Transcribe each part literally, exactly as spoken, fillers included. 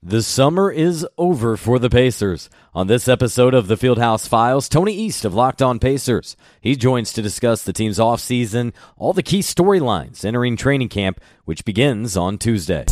The summer is over for the Pacers. On this episode of the Fieldhouse Files, Tony East of Locked On Pacers. He joins to discuss the team's offseason, all the key storylines entering training camp, which begins on Tuesday.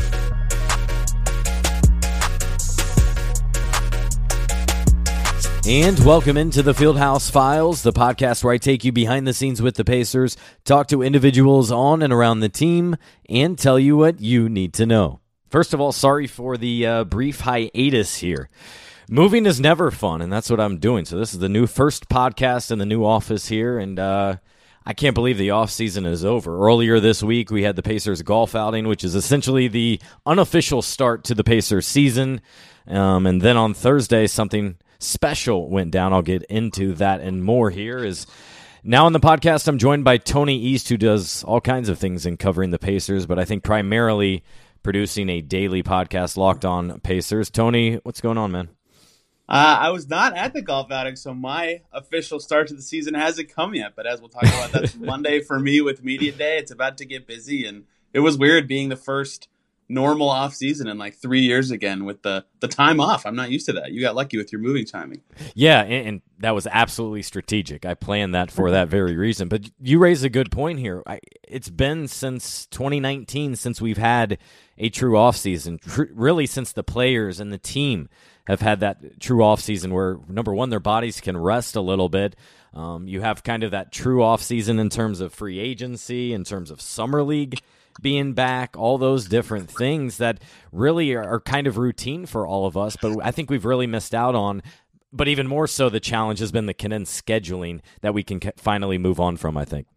And welcome into the Fieldhouse Files, the podcast where I take you behind the scenes with the Pacers, talk to individuals on and around the team, and tell you what you need to know. First of all, sorry for the uh, brief hiatus here. Moving is never fun, and that's what I'm doing. So this is the new first podcast in the new office here, and uh, I can't believe the offseason is over. Earlier this week, we had the Pacers golf outing, which is essentially the unofficial start to the Pacers season. Um, and then on Thursday, something special went down. I'll get into that and more here. Is now on the podcast, I'm joined by Tony East, who does all kinds of things in covering the Pacers, but I think primarily producing a daily podcast, Locked On Pacers. Tony, what's going on, man? Uh, I was not at the golf outing, so my official start to the season hasn't come yet. But as we'll talk about, that's Monday for me with Media Day. It's about to get busy, and it was weird being the first normal off season in like three years again with the, the time off. I'm not used to that. You got lucky with your moving timing. Yeah, and, and that was absolutely strategic. I planned that for that very reason. But you raise a good point here. I, it's been since twenty nineteen since we've had a true offseason, tr- really since the players and the team have had that true offseason where, number one, their bodies can rest a little bit. Um, you have kind of that true offseason in terms of free agency, in terms of summer league being back, all those different things that really are, are kind of routine for all of us, but I think we've really missed out on. But even more so, the challenge has been the condensed scheduling that we can finally move on from, I think.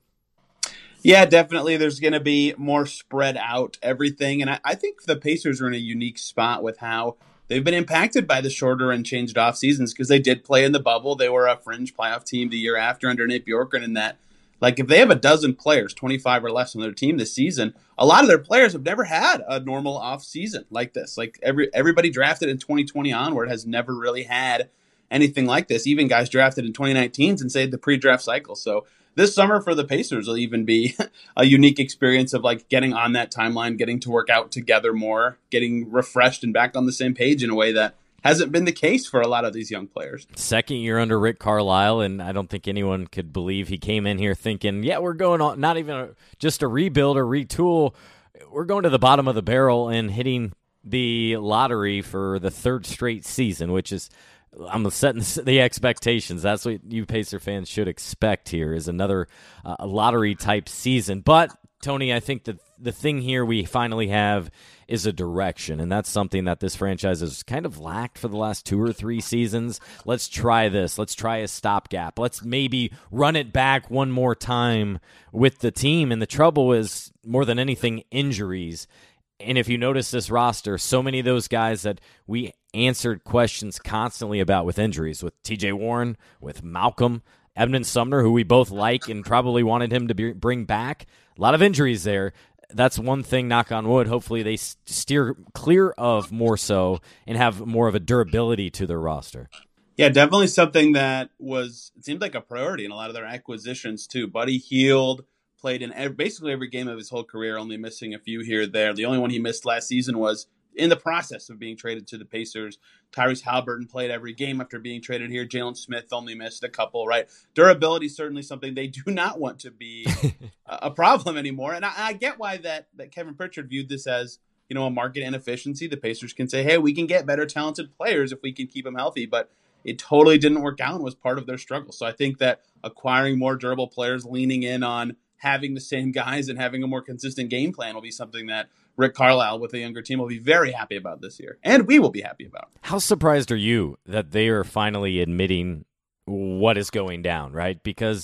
Yeah, definitely. There's going to be more spread out everything. And I, I think the Pacers are in a unique spot with how they've been impacted by the shorter and changed off seasons because they did play in the bubble. They were a fringe playoff team the year after under Nate Bjorkgren, and that, like, if they have a dozen players, twenty-five or less on their team this season, a lot of their players have never had a normal off season like this. Like every everybody drafted in twenty twenty onward has never really had anything like this. Even guys drafted in twenty nineteen since they had the pre-draft cycle. So this summer for the Pacers will even be a unique experience of like getting on that timeline, getting to work out together more, getting refreshed and back on the same page in a way that hasn't been the case for a lot of these young players. Second year under Rick Carlisle, and I don't think anyone could believe he came in here thinking, yeah, we're going on, not even a, just a rebuild or retool. We're going to the bottom of the barrel and hitting the lottery for the third straight season, which is, I'm setting the expectations. That's what you Pacer fans should expect here is another uh, lottery-type season. But, Tony, I think that the thing here we finally have is a direction, and that's something that this franchise has kind of lacked for the last two or three seasons. Let's try this. Let's try a stopgap. Let's maybe run it back one more time with the team. And the trouble is, more than anything, injuries. And if you notice this roster, so many of those guys that we answered questions constantly about with injuries, with T J Warren, with Malcolm, Edmund Sumner, who we both like and probably wanted him to be, bring back. A lot of injuries there. That's one thing, knock on wood. Hopefully they steer clear of more so and have more of a durability to their roster. Yeah, definitely something that was, it seemed like a priority in a lot of their acquisitions too. Buddy Hield played in every, basically every game of his whole career, only missing a few here or there. The only one he missed last season was in the process of being traded to the Pacers. Tyrese Haliburton played every game after being traded here. Jalen Smith only missed a couple, right? Durability is certainly something they do not want to be a problem anymore. And I, I get why that, that Kevin Pritchard viewed this as, you know, a market inefficiency. The Pacers can say, hey, we can get better talented players if we can keep them healthy, but it totally didn't work out and was part of their struggle. So I think that acquiring more durable players, leaning in on having the same guys and having a more consistent game plan will be something that Rick Carlisle with a younger team will be very happy about this year. And we will be happy about. How surprised are you that they are finally admitting what is going down, right? Because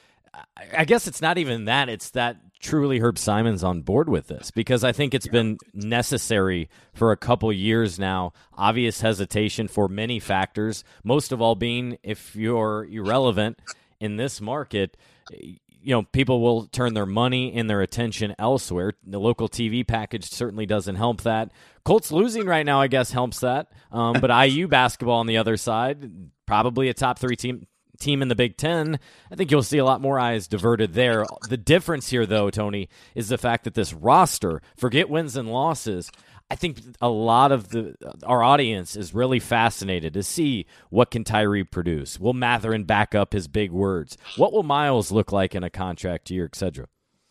I guess it's not even that. It's that truly Herb Simon's on board with this, because I think it's been necessary for a couple years now. Obvious hesitation for many factors, most of all being if you're irrelevant in this market, you know, people will turn their money and their attention elsewhere. The local T V package certainly doesn't help that. Colts losing right now, I guess, helps that. Um, but I U basketball on the other side, probably a top three team team in the Big Ten. I think you'll see a lot more eyes diverted there. The difference here, though, Tony, is the fact that this roster, forget wins and losses, I think a lot of the our audience is really fascinated to see what can Tyree produce. Will Mathurin back up his big words? What will Miles look like in a contract year, et cetera?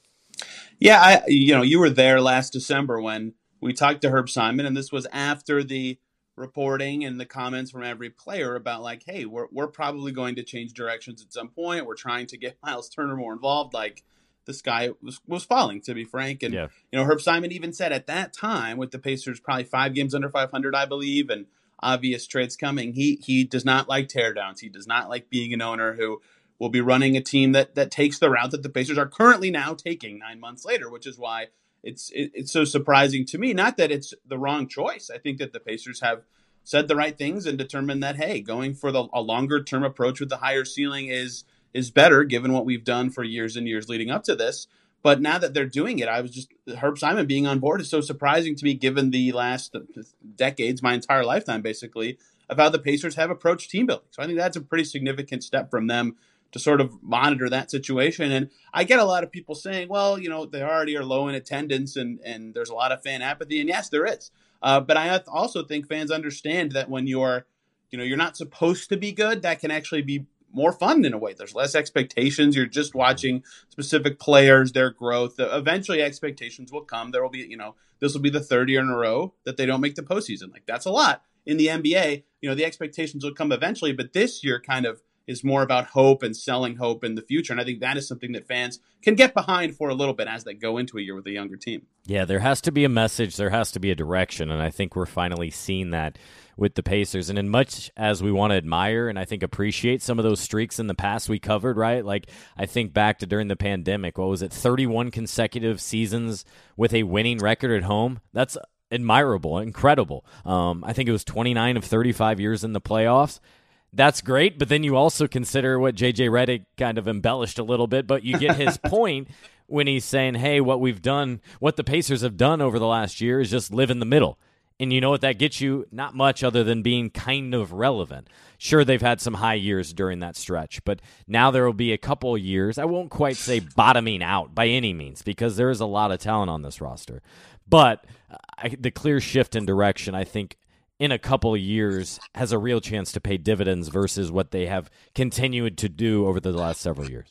Yeah, I you know, you were there last December when we talked to Herb Simon, and this was after the reporting and the comments from every player about like, hey, we're we're probably going to change directions at some point. We're trying to get Miles Turner more involved. Like the sky was, was falling, to be frank. And yeah. you know, Herb Simon even said at that time, with the Pacers probably five games under five hundred, I believe, and obvious trades coming, he he does not like teardowns. He does not like being an owner who will be running a team that that takes the route that the Pacers are currently now taking nine months later, which is why it's it, it's so surprising to me. Not that it's the wrong choice. I think that the Pacers have said the right things and determined that, hey, going for the, a longer term approach with the higher ceiling is is better, given what we've done for years and years leading up to this. But now that they're doing it, I was just Herb Simon being on board is so surprising to me, given the last decades, my entire lifetime, basically, of how the Pacers have approached team building. So I think that's a pretty significant step from them to sort of monitor that situation. And I get a lot of people saying, well, you know, they already are low in attendance and, and there's a lot of fan apathy. And yes, there is. Uh, but I also think fans understand that when you're, you know, you're not supposed to be good, that can actually be more fun in a way. There's less expectations. You're just watching specific players, their growth. Eventually expectations will come. There will be, you know, this will be the third year in a row that they don't make the postseason. Like that's a lot in the N B A. You know, the expectations will come eventually, but this year kind of is more about hope and selling hope in the future. And I think that is something that fans can get behind for a little bit as they go into a year with a younger team. Yeah, there has to be a message. There has to be a direction. And I think we're finally seeing that with the Pacers. And in much as we want to admire and I think appreciate some of those streaks in the past we covered, right? Like I think back to during the pandemic, what was it, thirty-one consecutive seasons with a winning record at home? That's admirable, incredible. Um, I think it was twenty-nine of thirty-five years in the playoffs. That's great, but then you also consider what J J Redick kind of embellished a little bit, but you get his point when he's saying, hey, what we've done, what the Pacers have done over the last year is just live in the middle. And you know what that gets you? Not much other than being kind of relevant. Sure, they've had some high years during that stretch, but now there will be a couple of years. I won't quite say bottoming out by any means because there is a lot of talent on this roster. But I, the clear shift in direction, I think, in a couple of years has a real chance to pay dividends versus what they have continued to do over the last several years.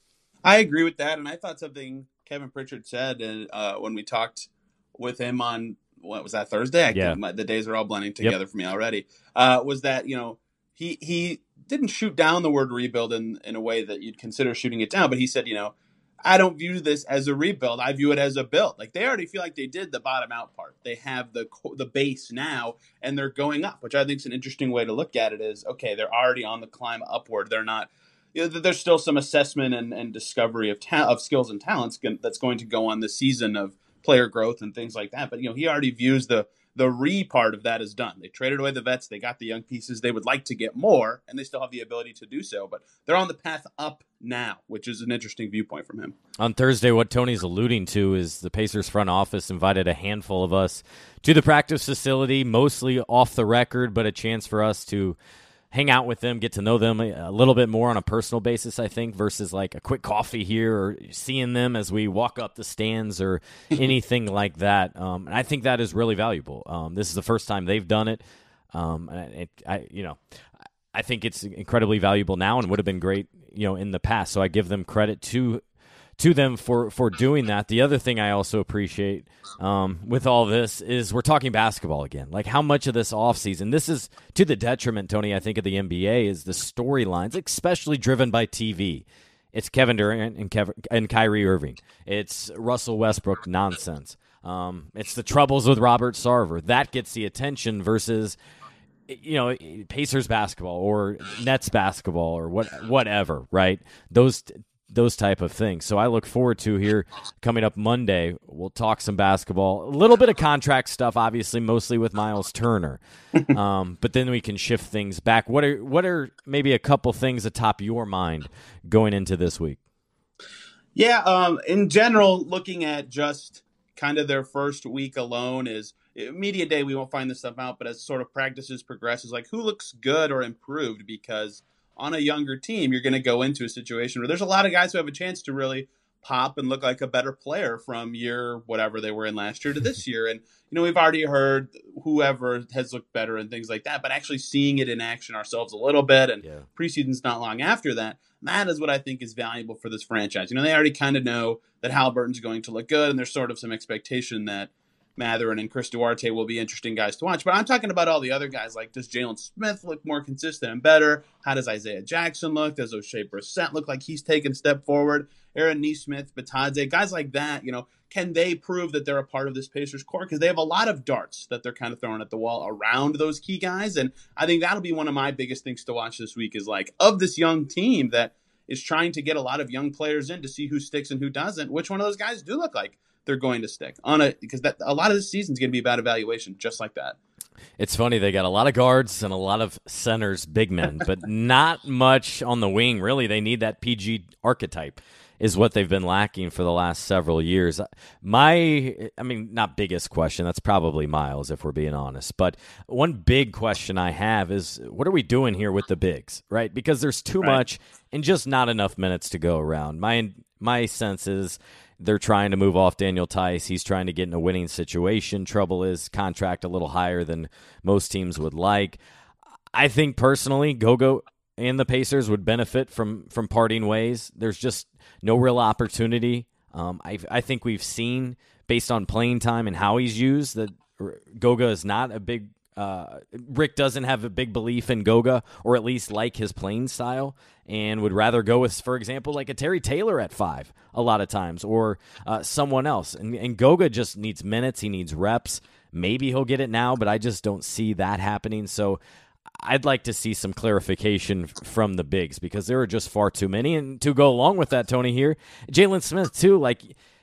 I agree with that, and I thought something Kevin Pritchard said uh, when we talked with him on, what was that, Thursday? I yeah. my, the days are all blending together yep. for me already, uh, was that, you know, he he didn't shoot down the word rebuild in, in a way that you'd consider shooting it down, but he said, you know, I don't view this as a rebuild. I view it as a build. Like they already feel like they did the bottom out part. They have the the base now, and they're going up, which I think is an interesting way to look at it. Is okay, they're already on the climb upward. They're not. You know, there's still some assessment and, and discovery of ta- of skills and talents that's going to go on this season of player growth and things like that. But you know, he already views the the re part of that is done. They traded away the vets. They got the young pieces. They would like to get more, and they still have the ability to do so. But they're on the path up now, which is an interesting viewpoint from him. On Thursday, what Tony's alluding to is the Pacers front office invited a handful of us to the practice facility, mostly off the record, but a chance for us to hang out with them, get to know them a little bit more on a personal basis, I think, versus like a quick coffee here or seeing them as we walk up the stands or anything like that. Um, and I think that is really valuable. Um, this is the first time they've done it. Um, and it, I, you know, I think it's incredibly valuable now and would have been great, you know, in the past. So I give them credit to to them for, for doing that. The other thing I also appreciate um, with all this is we're talking basketball again. Like how much of this offseason, this is to the detriment, Tony, I think, of the N B A, is the storylines, especially driven by T V. It's Kevin Durant and, Kevin, and Kyrie Irving. It's Russell Westbrook nonsense. Um, it's the troubles with Robert Sarver. That gets the attention versus, you know, Pacers basketball or Nets basketball or what, whatever, right? Those those type of things. So I look forward to here coming up Monday. We'll talk some basketball, a little bit of contract stuff, obviously, mostly with Miles Turner. um, but then we can shift things back. What are what are maybe a couple things atop your mind going into this week? Yeah, um, in general, looking at just kind of their first week alone is media day. We won't find this stuff out, but as sort of practices progresses, like who looks good or improved, because on a younger team, you're going to go into a situation where there's a lot of guys who have a chance to really pop and look like a better player from year whatever they were in last year to this year. And, you know, we've already heard whoever has looked better and things like that, but actually seeing it in action ourselves a little bit, and yeah. preseason's not long after that, that is what I think is valuable for this franchise. You know, they already kind of know that Halliburton's going to look good, and there's sort of some expectation that Mathurin and Chris Duarte will be interesting guys to watch. But I'm talking about all the other guys. Like, does Jalen Smith look more consistent and better? How does Isaiah Jackson look? Does O'Shea Brissett look like he's taken a step forward? Aaron Nesmith, Batadze, guys like that, you know, can they prove that they're a part of this Pacers core? Because they have a lot of darts that they're kind of throwing at the wall around those key guys. And I think that'll be one of my biggest things to watch this week is, like, of this young team that is trying to get a lot of young players in to see who sticks and who doesn't, which one of those guys do look like they're going to stick on a, because that a lot of this season is going to be about evaluation, just like that. It's funny, they got a lot of guards and a lot of centers, big men, but not much on the wing. Really, they need that P G archetype is what they've been lacking for the last several years. My, I mean, not biggest question, that's probably Miles, if we're being honest. But one big question I have is, what are we doing here with the bigs, right? Because there's too right. much and just not enough minutes to go around. My my sense is they're trying to move off Daniel Tice. He's trying to get in a winning situation. Trouble is, contract a little higher than most teams would like. I think personally, Goga and the Pacers would benefit from from parting ways. There's just no real opportunity. Um, I I think we've seen, based on playing time and how he's used, that Goga is not a big uh, Rick doesn't have a big belief in Goga, or at least like his playing style, and would rather go with, for example, like a Terry Taylor at five a lot of times, or uh, someone else. And, and Goga just needs minutes. He needs reps. Maybe he'll get it now, but I just don't see that happening. So I'd like to see some clarification from the bigs, because there are just far too many. And to go along with that, Tony, here, Jalen Smith too, like,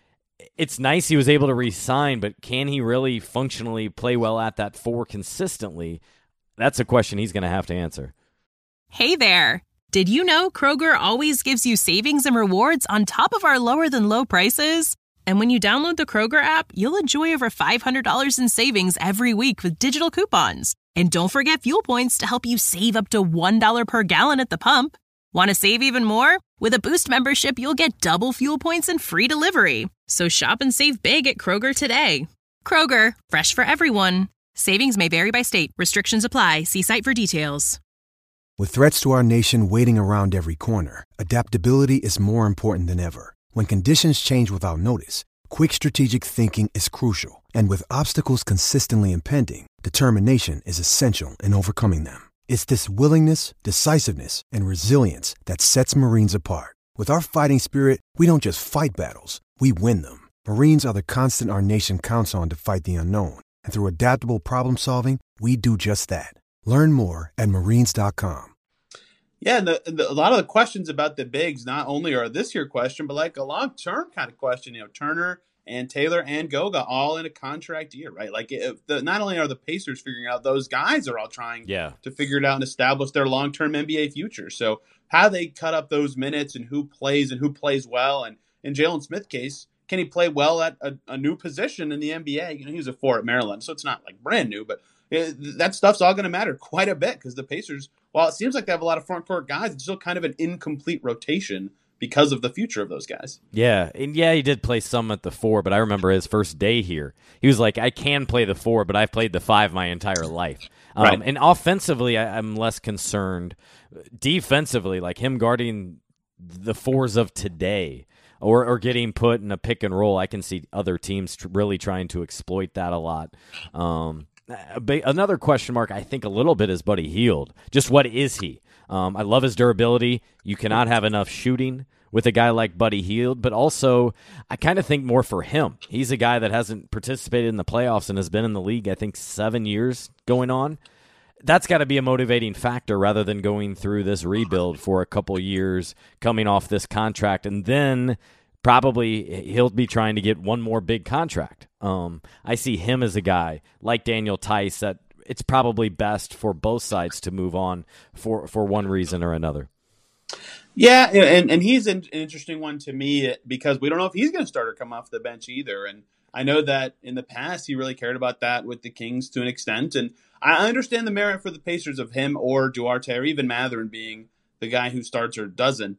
it's nice he was able to re-sign, but can he really functionally play well at that four consistently? That's a question he's going to have to answer. Hey there. Did you know Kroger always gives you savings and rewards on top of our lower than low prices? And when you download the Kroger app, you'll enjoy over five hundred dollars in savings every week with digital coupons. And don't forget fuel points to help you save up to one dollar per gallon at the pump. Want to save even more? With a Boost membership, you'll get double fuel points and free delivery. So shop and save big at Kroger today. Kroger, fresh for everyone. Savings may vary by state. Restrictions apply. See site for details. With threats to our nation waiting around every corner, adaptability is more important than ever. When conditions change without notice, quick strategic thinking is crucial. And with obstacles consistently impending, determination is essential in overcoming them. It's this willingness, decisiveness, and resilience that sets Marines apart. With our fighting spirit, we don't just fight battles, we win them. Marines are the constant our nation counts on to fight the unknown. And through adaptable problem solving, we do just that. Learn more at marines dot com. Yeah, the, the, a lot of the questions about the bigs not only are this year question, but like a long-term kind of question. You know, Turner and Taylor and Goga all in a contract year, right? Like, if the, not only are the Pacers figuring out, those guys are all trying yeah. to figure it out and establish their long-term N B A future. So how they cut up those minutes and who plays and who plays well. And in Jalen Smith's case, can he play well at a, a new position in the N B A? You know, he was a four at Maryland, so it's not like brand new, but it, that stuff's all going to matter quite a bit, because the Pacers, while it seems like they have a lot of front court guys, it's still kind of an incomplete rotation because of the future of those guys. Yeah, and yeah, he did play some at the four, but I remember his first day here, he was like, I can play the four, but I've played the five my entire life. Um, right. And offensively, I, I'm less concerned. Defensively, like him guarding the fours of today, or or getting put in a pick and roll, I can see other teams tr- really trying to exploit that a lot. Um, another question mark, I think, a little bit is Buddy Hield. Just what is he? Um, I love his durability. You cannot have enough shooting with a guy like Buddy Hield, but also I kind of think more for him. He's a guy that hasn't participated in the playoffs and has been in the league, I think, seven years going on. That's got to be a motivating factor, rather than going through this rebuild for a couple years, coming off this contract, and then probably he'll be trying to get one more big contract. Um, I see him as a guy like Daniel Tice that it's probably best for both sides to move on for, for one reason or another. Yeah, and, and he's an interesting one to me, because we don't know if he's going to start or come off the bench either. And I know that in the past he really cared about that with the Kings to an extent. And I understand the merit for the Pacers of him or Duarte or even Mathurin being the guy who starts or doesn't. But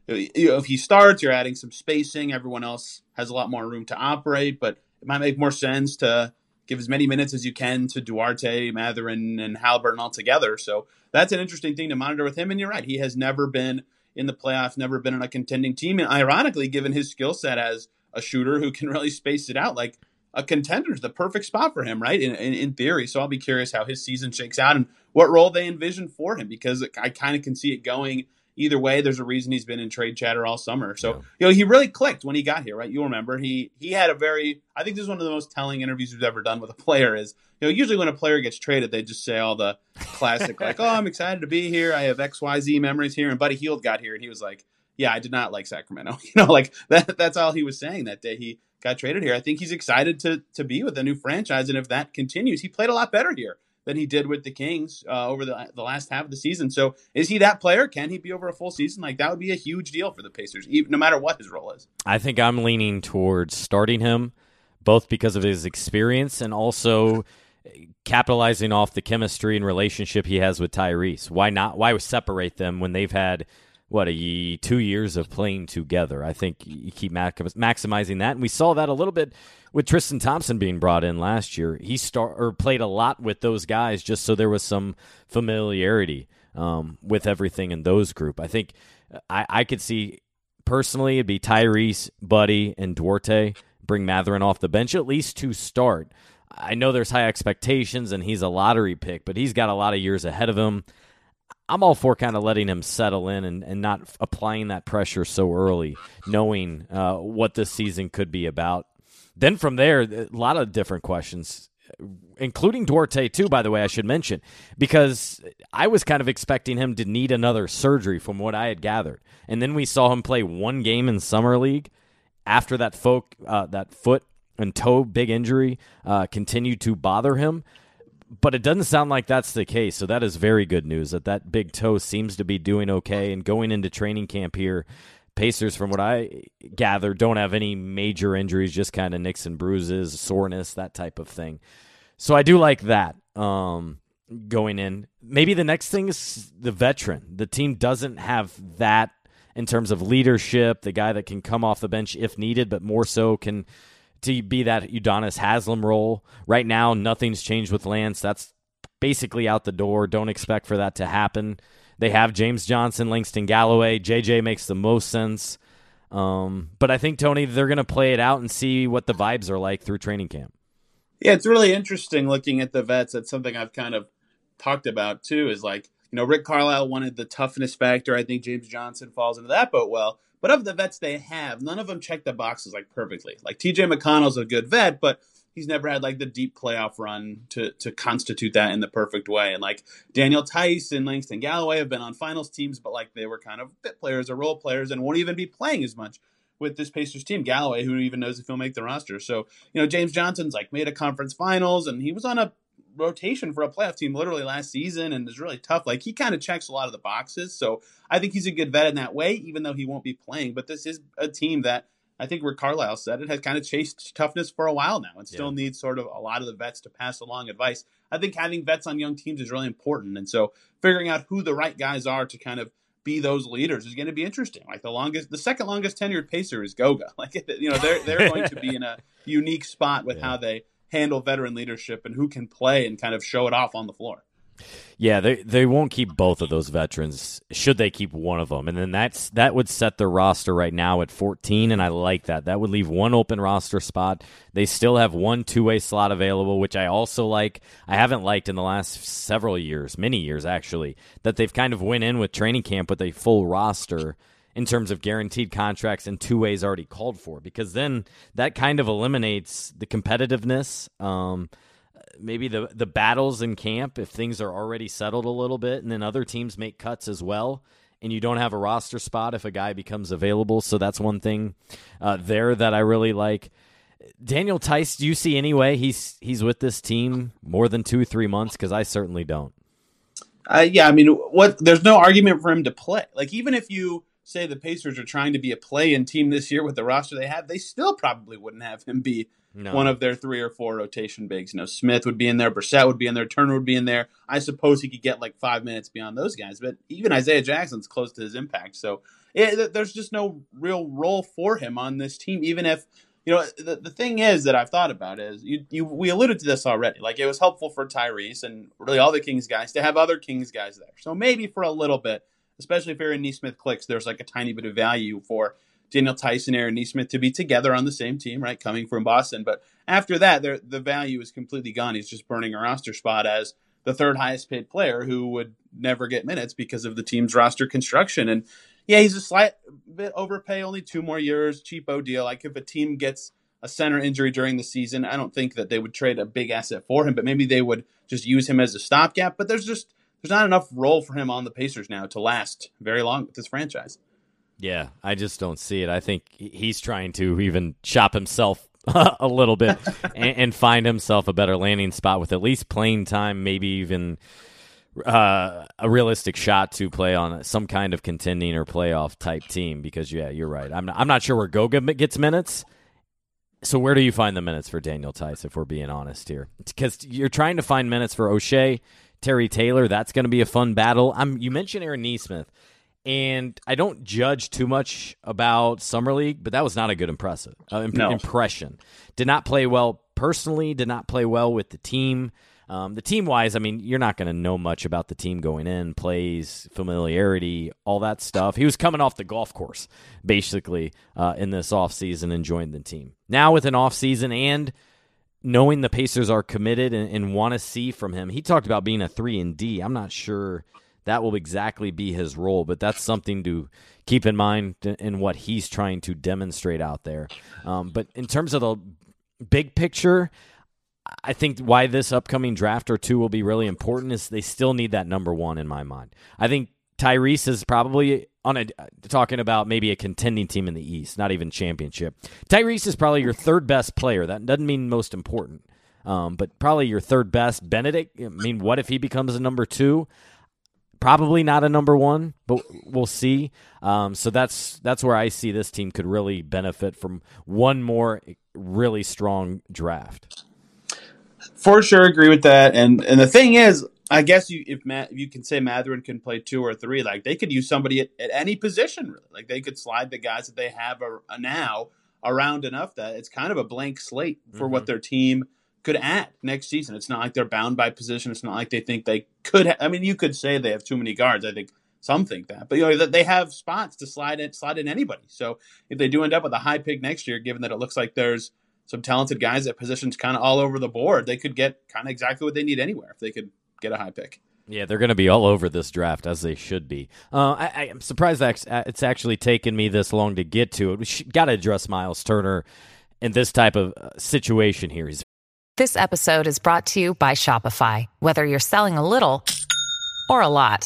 you know, if he starts, you're adding some spacing. Everyone else has a lot more room to operate, but it might make more sense to give as many minutes as you can to Duarte, Mathurin, and Haliburton all together. So that's an interesting thing to monitor with him. And you're right, he has never been in the playoffs, never been on a contending team. And ironically, given his skill set as a shooter who can really space it out, like a contender is the perfect spot for him, right? In, in, in theory. So I'll be curious how his season shakes out and what role they envision for him, because I kind of can see it going either way. There's a reason he's been in trade chatter all summer. So, yeah. you know, he really clicked when he got here, right? You'll remember he, he had a very, I think this is one of the most telling interviews we've ever done with a player is, you know, usually when a player gets traded, they just say all the classic, like, oh, I'm excited to be here. I have X Y Z memories here. And Buddy Hield got here and he was like, yeah, I did not like Sacramento. You know, like that, that's all he was saying that day he got traded here. I think he's excited to, to be with a new franchise. And if that continues, he played a lot better here than he did with the Kings uh, over the the last half of the season. So is he that player? Can he be over a full season? Like that would be a huge deal for the Pacers, even, no matter what his role is. I think I'm leaning towards starting him, both because of his experience and also capitalizing off the chemistry and relationship he has with Tyrese. Why not? Why separate them when they've had, what, a two years of playing together? I think you keep maximizing that. And we saw that a little bit with Tristan Thompson being brought in last year. He start or played a lot with those guys just so there was some familiarity um, with everything in those group. I think I, I could see personally it'd be Tyrese, Buddy, and Duarte. Bring Mathurin off the bench at least to start. I know there's high expectations and he's a lottery pick, but he's got a lot of years ahead of him. I'm all for kind of letting him settle in and, and not applying that pressure so early, knowing uh, what this season could be about. Then from there, a lot of different questions, including Duarte too, by the way, I should mention, because I was kind of expecting him to need another surgery from what I had gathered. And then we saw him play one game in Summer League after that, folk, uh, that foot and toe big injury uh, continued to bother him. But it doesn't sound like that's the case, so that is very good news that that big toe seems to be doing okay. And going into training camp here, Pacers, from what I gather, don't have any major injuries, just kind of nicks and bruises, soreness, that type of thing. So I do like that um, going in. Maybe the next thing is the veteran. The team doesn't have that in terms of leadership, the guy that can come off the bench if needed, but more so can to be that Udonis Haslem role. Right now, nothing's changed with Lance. That's basically out the door. Don't expect for that to happen. They have James Johnson, Langston Galloway. J J makes the most sense. Um, but I think, Tony, they're going to play it out and see what the vibes are like through training camp. Yeah, it's really interesting looking at the vets. That's something I've kind of talked about, too, is like, you know, Rick Carlisle wanted the toughness factor. I think James Johnson falls into that boat well. But of the vets they have, none of them check the boxes like perfectly. Like T J McConnell's a good vet, but he's never had like the deep playoff run to to constitute that in the perfect way. And like Daniel Tice and Langston Galloway have been on finals teams, but like they were kind of bit players or role players and won't even be playing as much with this Pacers team. Galloway, who even knows if he'll make the roster. So, you know, James Johnson's like made a conference finals and he was on a rotation for a playoff team literally last season and is really tough. Like he kind of checks a lot of the boxes. So I think he's a good vet in that way, even though he won't be playing. But this is a team that I think Rick Carlisle said it has kind of chased toughness for a while now and still yeah. needs sort of a lot of the vets to pass along advice. I think having vets on young teams is really important. And so figuring out who the right guys are to kind of be those leaders is going to be interesting. Like the longest, the second longest tenured Pacer is Goga. Like, you know, they're, they're going to be in a unique spot with yeah. how they handle veteran leadership and who can play and kind of show it off on the floor. Yeah, they they won't keep both of those veterans. Should they keep one of them? And then that's that would set their roster right now at fourteen, and I like that. That would leave one open roster spot. They still have one two-way slot available, which I also like. I haven't liked in the last several years, many years actually, that they've kind of went in with training camp with a full roster in terms of guaranteed contracts and two ways already called for, because then that kind of eliminates the competitiveness, um, maybe the the battles in camp if things are already settled a little bit, and then other teams make cuts as well, and you don't have a roster spot if a guy becomes available. So that's one thing uh, there that I really like. Daniel Tice, do you see any way he's, he's with this team more than two, three months? Because I certainly don't. Uh, yeah, I mean, what? There's no argument for him to play. Like, even if you say the Pacers are trying to be a play-in team this year with the roster they have, they still probably wouldn't have him be no. one of their three or four rotation bigs. You know, Smith would be in there, Brissett would be in there, Turner would be in there. I suppose he could get like five minutes beyond those guys, but even Isaiah Jackson's close to his impact. So it, there's just no real role for him on this team. Even if, you know, the, the thing is that I've thought about is you, you, we alluded to this already. Like, it was helpful for Tyrese and really all the Kings guys to have other Kings guys there. So maybe for a little bit, especially if Aaron Nesmith clicks, there's like a tiny bit of value for Daniel Theis and Aaron Nesmith to be together on the same team, right? Coming from Boston. But after that, the value is completely gone. He's just burning a roster spot as the third highest paid player who would never get minutes because of the team's roster construction. And yeah, he's a slight bit overpay, only two more years, cheapo deal. Like, if a team gets a center injury during the season, I don't think that they would trade a big asset for him, but maybe they would just use him as a stopgap. But there's just, there's not enough role for him on the Pacers now to last very long with this franchise. Yeah, I just don't see it. I think he's trying to even shop himself a little bit and, and find himself a better landing spot with at least playing time, maybe even uh, a realistic shot to play on some kind of contending or playoff type team. Because, yeah, you're right. I'm not, I'm not sure where Goga gets minutes. So where do you find the minutes for Daniel Theis, if we're being honest here? Because you're trying to find minutes for O'Shea, Terry Taylor. That's going to be a fun battle. I'm, you mentioned Aaron Nesmith. And I don't judge too much about Summer League, but that was not a good impressive uh, imp- no. impression. Did not play well personally, did not play well with the team. Um, the team-wise, I mean, you're not going to know much about the team going in, plays, familiarity, all that stuff. He was coming off the golf course, basically, uh, in this offseason and joined the team. Now with an offseason and knowing the Pacers are committed and, and want to see from him, he talked about being a three and D. I'm not sure that will exactly be his role, but that's something to keep in mind in what he's trying to demonstrate out there. Um, but in terms of the big picture, I think why this upcoming draft or two will be really important is they still need that number one in my mind. I think Tyrese is probably on a talking about maybe a contending team in the East, not even championship. Tyrese is probably your third best player. That doesn't mean most important, um, but probably your third best. Benedict, I mean, what if he becomes a number two? Probably not a number one, but we'll see. Um, so that's that's where I see this team could really benefit from one more really strong draft. For sure, agree with that. And and the thing is, I guess you if Matt, if you can say Mathurin can play two or three, like they could use somebody at, at any position, really. Like they could slide the guys that they have a, a now around enough that it's kind of a blank slate for mm-hmm. what their team could add next season. It's not like they're bound by position. It's not like they think they could. Ha- I mean, you could say they have too many guards. I think some think that, but you know that they have spots to slide in, slide in anybody. So if they do end up with a high pick next year, given that it looks like there's some talented guys at positions kind of all over the board, they could get kind of exactly what they need anywhere if they could get a high pick. Yeah, they're going to be all over this draft, as they should be. Uh, I, I'm surprised that it's actually taken me this long to get to it. We got to address Miles Turner in this type of situation here. He's This episode is brought to you by Shopify. Whether you're selling a little or a lot,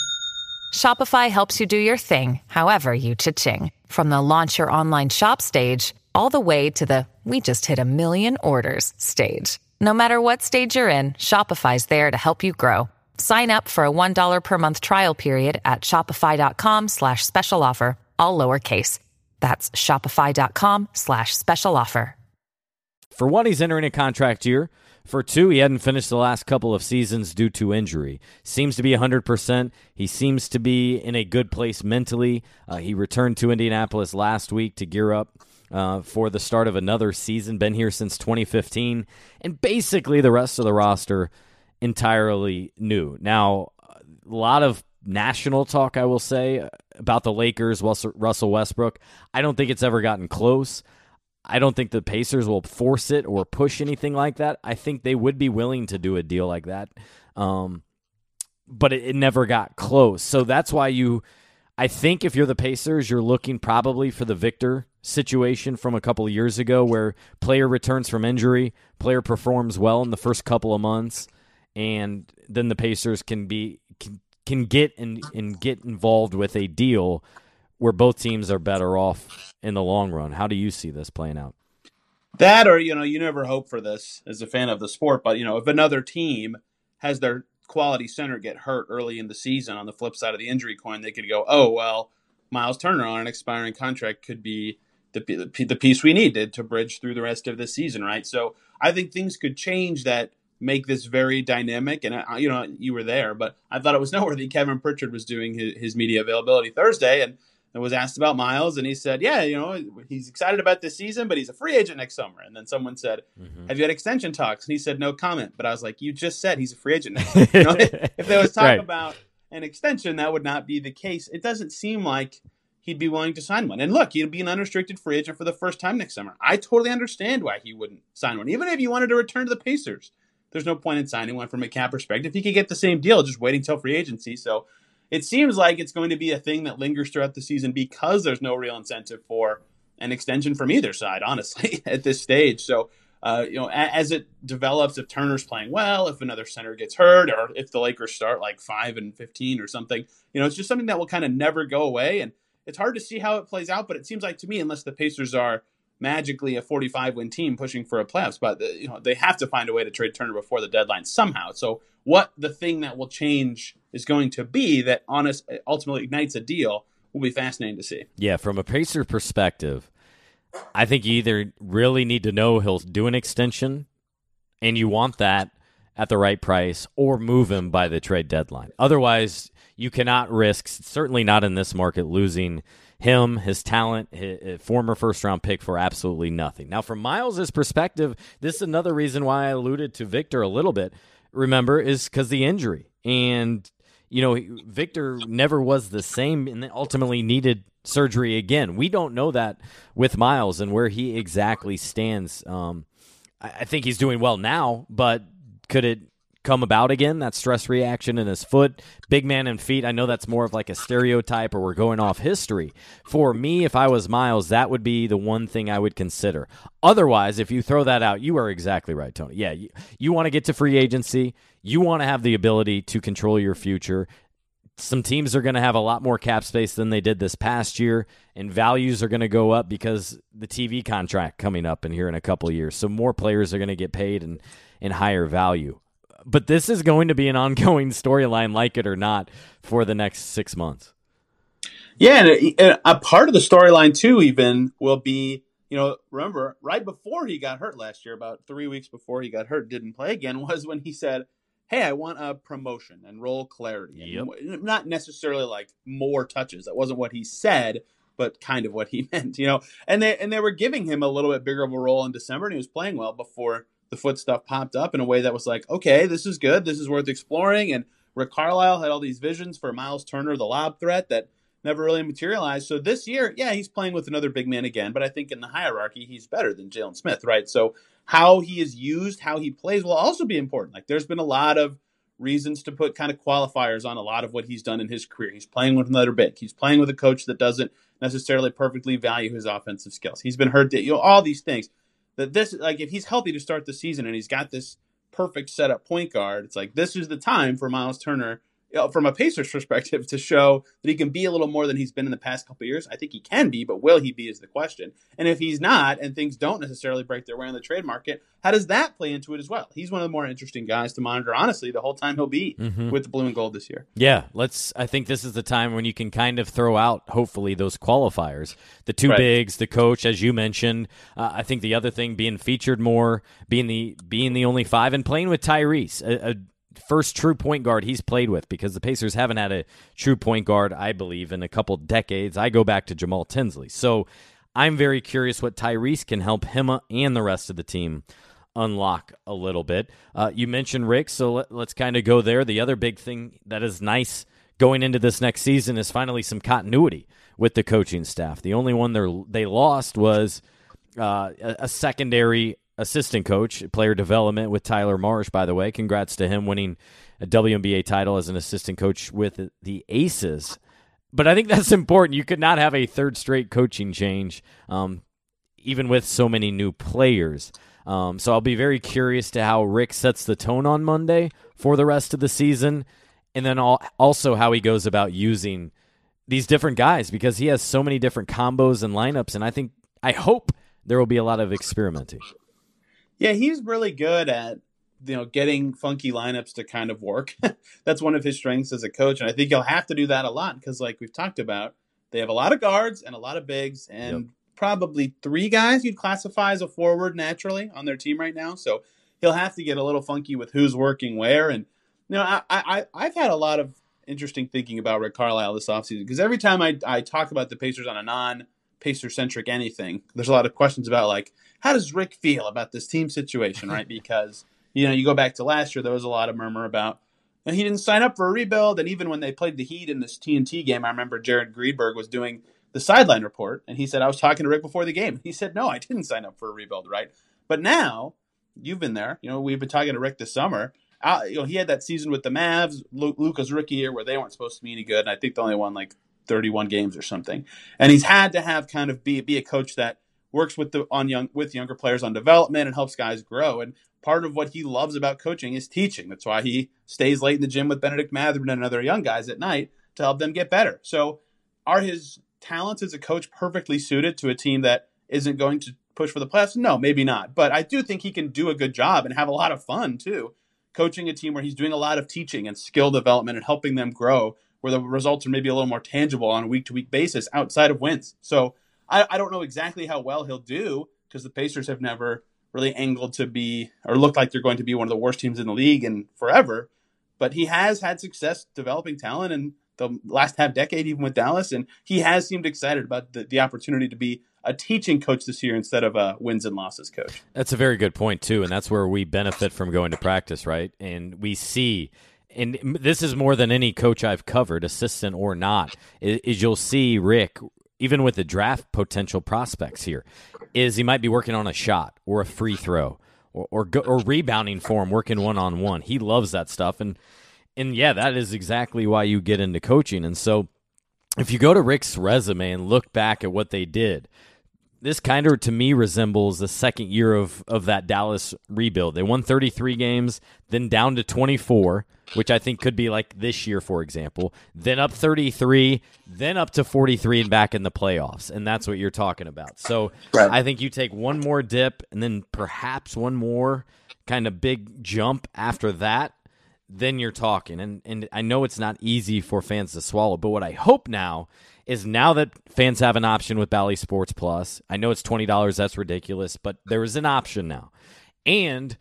Shopify helps you do your thing, however you cha-ching. From the launch your online shop stage, all the way to the we just hit a million orders stage. No matter what stage you're in, Shopify's there to help you grow. Sign up for a one dollar per month trial period at shopify.com slash special offer, all lowercase. That's shopify.com slash special offer. For one, he's entering a contract year. For two, he hadn't finished the last couple of seasons due to injury. Seems to be one hundred percent. He seems to be in a good place mentally. Uh, he returned to Indianapolis last week to gear up uh, for the start of another season. Been here since twenty fifteen. And basically the rest of the roster entirely new. Now, a lot of national talk, I will say, about the Lakers, Russell Westbrook. I don't think it's ever gotten close. I don't think the Pacers will force it or push anything like that. I think they would be willing to do a deal like that. Um, but it, it never got close. So that's why you, I think if you're the Pacers, you're looking probably for the Victor situation from a couple of years ago where player returns from injury, player performs well in the first couple of months, and then the Pacers can be can, can get in, and get involved with a deal where both teams are better off in the long run. How do you see this playing out? That, or, you know, you never hope for this as a fan of the sport, but, you know, if another team has their quality center get hurt early in the season on the flip side of the injury coin, they could go, oh, well, Miles Turner on an expiring contract could be the, the, the piece we needed to bridge through the rest of the season, right? So I think things could change that make this very dynamic. And, you know, you were there, but I thought it was noteworthy Kevin Pritchard was doing his, his media availability Thursday, and was asked about Miles, and he said, yeah, you know, he's excited about this season, but he's a free agent next summer. And then someone said, mm-hmm. have you had extension talks? And he said, no comment. But I was like, you just said he's a free agent next summer. You know, if there was talk right. about an extension, that would not be the case. It doesn't seem like he'd be willing to sign one. And look, he'd be an unrestricted free agent for the first time next summer. I totally understand why he wouldn't sign one. Even if he wanted to return to the Pacers, there's no point in signing one from a cap perspective. He could get the same deal, just waiting till free agency. So it seems like it's going to be a thing that lingers throughout the season because there's no real incentive for an extension from either side, honestly, at this stage. So, uh, you know, as it develops, if Turner's playing well, if another center gets hurt, or if the Lakers start like five and fifteen or something, you know, it's just something that will kind of never go away. And it's hard to see how it plays out, but it seems like to me, unless the Pacers are magically a forty-five win team pushing for a playoff spot, you know, they have to find a way to trade Turner before the deadline somehow. So what the thing that will change is going to be that honest ultimately ignites a deal will be fascinating to see. Yeah, from a Pacer perspective, I think you either really need to know he'll do an extension, and you want that at the right price, or move him by the trade deadline. Otherwise, you cannot risk, certainly not in this market, losing him, his talent, his former first-round pick for absolutely nothing. Now, from Miles' perspective, this is another reason why I alluded to Victor a little bit, remember, is because the injury. And, you know, Victor never was the same and ultimately needed surgery again. We don't know that with Miles and where he exactly stands. Um, I think he's doing well now, but could it come about again, that stress reaction in his foot? Big man and feet, I know that's more of like a stereotype, or we're going off history. For me, if I was Miles, that would be the one thing I would consider. Otherwise, if you throw that out, you are exactly right, Tony. Yeah, you, you want to get to free agency. You want to have the ability to control your future. Some teams are going to have a lot more cap space than they did this past year, and values are going to go up because the T V contract coming up in here in a couple of years. So more players are going to get paid and, and higher value. But this is going to be an ongoing storyline, like it or not, for the next six months. Yeah, and a part of the storyline, too, even, will be, you know, remember, right before he got hurt last year, about three weeks before he got hurt, didn't play again, was when he said, hey, I want a promotion and role clarity. Yep. And not necessarily like more touches. That wasn't what he said, but kind of what he meant, you know. And they, and they were giving him a little bit bigger of a role in December, and he was playing well before the foot stuff popped up in a way that was like, okay, this is good. This is worth exploring. And Rick Carlisle had all these visions for Miles Turner, the lob threat, that never really materialized. So this year, yeah, he's playing with another big man again, but I think in the hierarchy, he's better than Jalen Smith, right? So how he is used, how he plays will also be important. Like there's been a lot of reasons to put kind of qualifiers on a lot of what he's done in his career. He's playing with another big. He's playing with a coach that doesn't necessarily perfectly value his offensive skills. He's been hurt, you know, all these things. That this, like, if he's healthy to start the season and he's got this perfect setup point guard, it's like this is the time for Miles Turner, you know, from a Pacers perspective, to show that he can be a little more than he's been in the past couple of years. I think he can be, but will he be is the question. And if he's not, and things don't necessarily break their way on the trade market, how does that play into it as well? He's one of the more interesting guys to monitor, honestly, the whole time he'll be mm-hmm. with the blue and gold this year. Yeah, let's. I think this is the time when you can kind of throw out, hopefully, those qualifiers. The two right. bigs, the coach, as you mentioned. Uh, I think the other thing, being featured more, being the being the only five, and playing with Tyrese, a, a first true point guard he's played with, because the Pacers haven't had a true point guard, I believe, in a couple decades. I go back to Jamal Tinsley. So I'm very curious what Tyrese can help him and the rest of the team unlock a little bit. Uh, you mentioned Rick, so let, let's kind of go there. The other big thing that is nice going into this next season is finally some continuity with the coaching staff. The only one they they lost was uh, a, a secondary assistant coach, player development, with Tyler Marsh, by the way. Congrats to him winning a W N B A title as an assistant coach with the Aces. But I think that's important. You could not have a third straight coaching change, um, even with so many new players. Um, so I'll be very curious to how Rick sets the tone on Monday for the rest of the season, and then also how he goes about using these different guys, because he has so many different combos and lineups, and I think, I hope there will be a lot of experimenting. Yeah, he's really good at, you know, getting funky lineups to kind of work. That's one of his strengths as a coach, and I think he'll have to do that a lot because, like we've talked about, they have a lot of guards and a lot of bigs, and yep. probably three guys you'd classify as a forward naturally on their team right now. So he'll have to get a little funky with who's working where. And, you know, I, I, I've had a lot of interesting thinking about Rick Carlisle this offseason, because every time I, I talk about the Pacers on a non-Pacer-centric anything, there's a lot of questions about, like, how does Rick feel about this team situation, right? Because, you know, you go back to last year, there was a lot of murmur about, and he didn't sign up for a rebuild, and even when they played the Heat in this T N T game, I remember Jared Greenberg was doing the sideline report, and he said, I was talking to Rick before the game. He said, no, I didn't sign up for a rebuild, right? But now, you've been there, you know, we've been talking to Rick this summer. Uh, you know, he had that season with the Mavs, Lu- Luka's rookie year, where they weren't supposed to be any good, and I think they only won like thirty-one games or something. And he's had to have kind of be be a coach that works with the on young with younger players on development and helps guys grow. And part of what he loves about coaching is teaching. That's why he stays late in the gym with Benedict Mathurin and other young guys at night to help them get better. So, are his talents as a coach perfectly suited to a team that isn't going to push for the playoffs? No, maybe not. But I do think he can do a good job and have a lot of fun too, coaching a team where he's doing a lot of teaching and skill development and helping them grow, where the results are maybe a little more tangible on a week-to-week basis outside of wins. So I, I don't know exactly how well he'll do, because the Pacers have never really angled to be or looked like they're going to be one of the worst teams in the league in forever. But he has had success developing talent in the last half decade, even with Dallas, and he has seemed excited about the, the opportunity to be a teaching coach this year instead of a wins and losses coach. That's a very good point, too, and that's where we benefit from going to practice, right? And we see, and this is more than any coach I've covered, assistant or not, is you'll see Rick, even with the draft potential prospects here, is he might be working on a shot or a free throw or or, go, or rebounding for him, working one-on-one. He loves that stuff, and and yeah, that is exactly why you get into coaching. And so if you go to Rick's resume and look back at what they did, this kind of, to me, resembles the second year of, of that Dallas rebuild. They won thirty-three games, then down to twenty-four, which I think could be like this year, for example, then up thirty-three, then up to forty-three and back in the playoffs, and that's what you're talking about. So right. I think you take one more dip and then perhaps one more kind of big jump after that, then you're talking. And, and I know it's not easy for fans to swallow, but what I hope now is now that fans have an option with Bally Sports Plus, I know it's twenty dollars, that's ridiculous, but there is an option now. And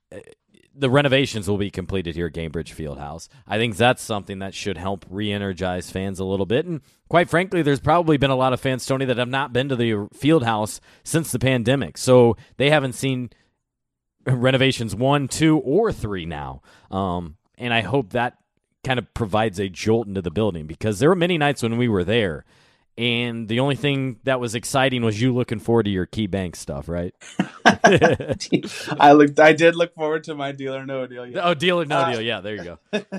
the renovations will be completed here at Gainbridge Fieldhouse. I think that's something that should help re-energize fans a little bit. And quite frankly, there's probably been a lot of fans, Tony, that have not been to the Fieldhouse since the pandemic. So they haven't seen renovations one, two, or three now. Um, and I hope that kind of provides a jolt into the building, because there were many nights when we were there and the only thing that was exciting was you looking forward to your Key Bank stuff, right? I looked, I did look forward to my Deal or No Deal. Yeah. Oh, Deal or No uh, Deal. Yeah, there you go.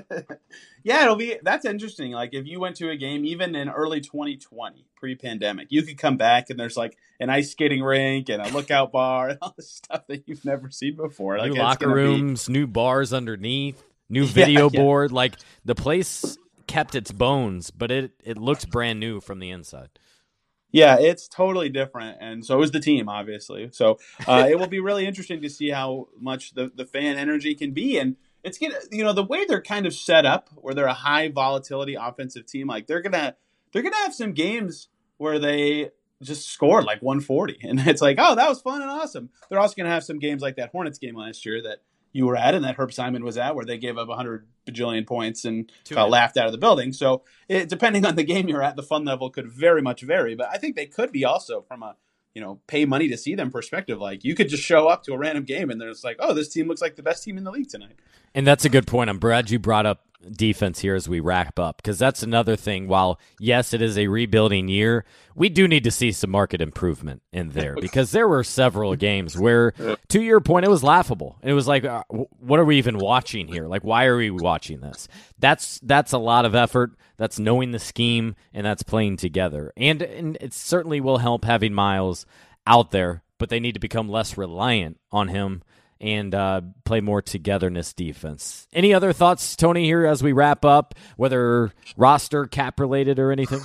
Yeah, it'll be, that's interesting. Like if you went to a game, even in early twenty twenty, pre-pandemic, you could come back and there's like an ice skating rink and a lookout bar and all this stuff that you've never seen before. Like new locker rooms, be... new bars underneath. New yeah, video yeah. board, like the place kept its bones, but it, it looks brand new from the inside. Yeah, it's totally different, and so is the team, obviously. So uh, it will be really interesting to see how much the, the fan energy can be, and it's gonna, you know, the way they're kind of set up, where they're a high volatility offensive team, like they're gonna they're gonna have some games where they just scored like one forty, and it's like, oh, that was fun and awesome. They're also gonna have some games like that Hornets game last year that you were at and that Herb Simon was at, where they gave up one hundred bajillion points and got laughed out of the building. So it, depending on the game you're at, the fun level could very much vary. But I think they could be also from a, you know, pay money to see them perspective. Like you could just show up to a random game and there's like, oh, this team looks like the best team in the league tonight. And that's a good point. I'm glad you brought up defense here as we wrap up, because that's another thing. While, yes, it is a rebuilding year, we do need to see some market improvement in there, because there were several games where, to your point, it was laughable. It was like, uh, what are we even watching here? Like, why are we watching this? That's that's a lot of effort. That's knowing the scheme, and that's playing together. And, and it certainly will help having Miles out there, but they need to become less reliant on him and uh, play more togetherness defense. Any other thoughts, Tony, here as we wrap up, whether roster, cap related, or anything?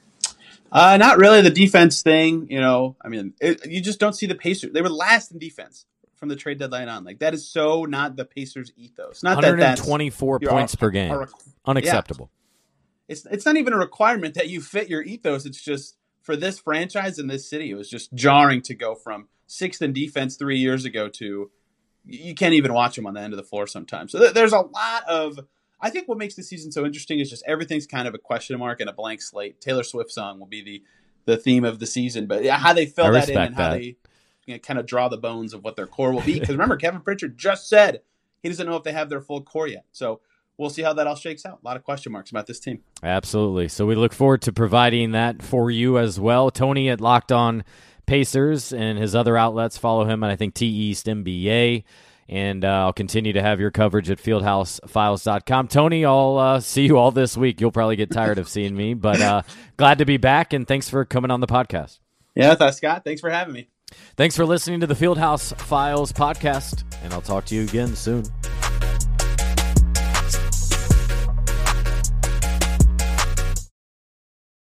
Uh, not really. The defense thing, you know, I mean, it, you just don't see the Pacers. They were last in defense from the trade deadline on. Like, that is so not the Pacers' ethos. Not one hundred twenty-four that points a, per game. A, a, Unacceptable. Yeah. It's it's not even a requirement that you fit your ethos. It's just, for this franchise in this city, it was just jarring to go from sixth in defense three years ago to you can't even watch them on the end of the floor sometimes. So th- there's a lot of I think what makes the season so interesting is just everything's kind of a question mark and a blank slate. Taylor Swift song will be the, the theme of the season, but how they fill that in and how that. they you know, kind of draw the bones of what their core will be. Because remember, Kevin Pritchard just said he doesn't know if they have their full core yet. So we'll see how that all shakes out. A lot of question marks about this team. Absolutely. So we look forward to providing that for you as well. Tony at Locked On Pacers and his other outlets. Follow him at, I think, T East M B A. And uh, I'll continue to have your coverage at fieldhouse files dot com. Tony, I'll uh, see you all this week. You'll probably get tired of seeing me, but uh, glad to be back, and thanks for coming on the podcast. Yeah, thanks, Scott. Thanks for having me. Thanks for listening to the Fieldhouse Files podcast, and I'll talk to you again soon.